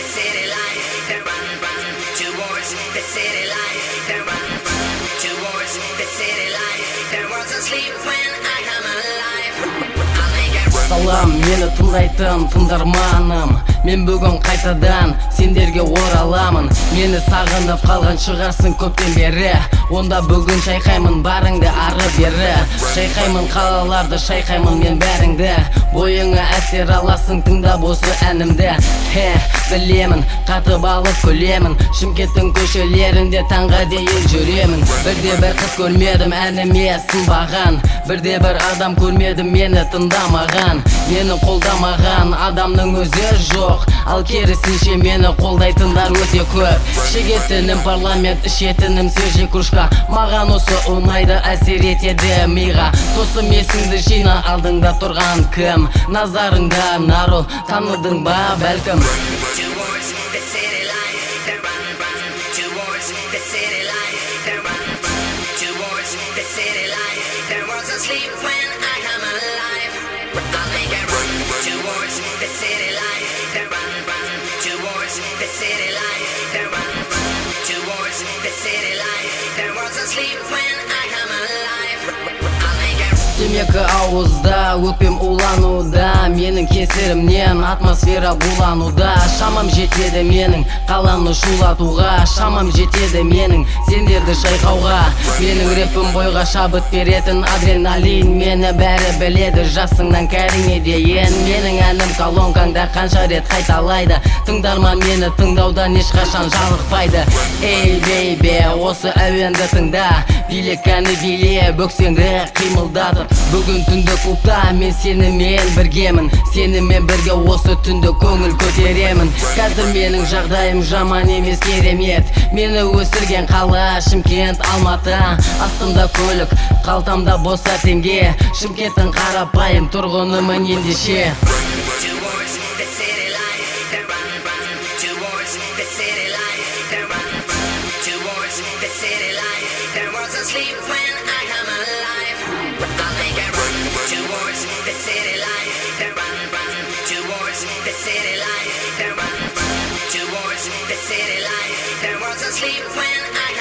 city light. They run towards the city light. They run towards the city light. There was a sleep when I come alive. I'll make it run. Салам, мені тыңдайтын тыңдарманым. Мен бүгін қайтадан сендерге ораламын. Мені сағынып қалған шығарсың көптен бері. Онда бүгін шайқаймын барыңды ары бері. Шайқаймын қалаларды, шайқаймын мен бәріңді. Бойыңа әсер аласың тыңдап осы әнімді. Білемін, қатып алып көлемін. Шымкенттің көшелерінде таңға дейін жүремін. Бірде бір қыз көрмедім әніме сынбаған. Бірде бір адам көрмедім мені тыңдамаған. Мені қолдамаған адамның өзі жоқ. Ал керісінше мені қолдайтындар өте көп. Шегетінім парламент, ішетінім свежий кружка. Маған осы ұнайды, әсер етеді миға. Тосым есіңді жина, алдыңда тұрған кім? Назарыңда нару, таныдың ба бәлкім? Towards the city light. They run towards the city light. They run towards the city light. There was a sleep when I come alive. I'll make it run towards the city light. They run towards the city light. They run towards the city light. There was a sleep when I come alive. I'll make it. Темекі ауызда, өкпем улануда. Менің кесірімнен атмосфера булануда. Шамам жетеді менің қаланы шулатуға. Шамам жетеді менің сендерді шайқауға. Менің рэпім бойға шабыт беретін адреналин. Мені бәрі біледі жасыңнан кәріңе дейін. Менің әнім колонкаңда қанша рет қайталайды. Тыңдарман мені тыңдаудан ешқашан жалықпайды. Эй бейбе, осы әуенді тыңда. Билік әні биле, бөксеңді қимылдатып. Бүгін түнді клубта мен сенімен біргемін. Сенімен бірге осы түнді көңіл көтеремін. Қазір менің жағдайым жаман емес керемет. Мені өсірген қала Шымкент, Алматы. Астымда көлік, қалтамда бос теңге. Шымкенттің қарапайым тұрғынымын ендеше. Towards the city light. They run towards the city light. They run towards the city light. There was a sleep when I come alive. I'll make it run towards the city light. They run towards the city light. They run towards the city light. There was a sleep when I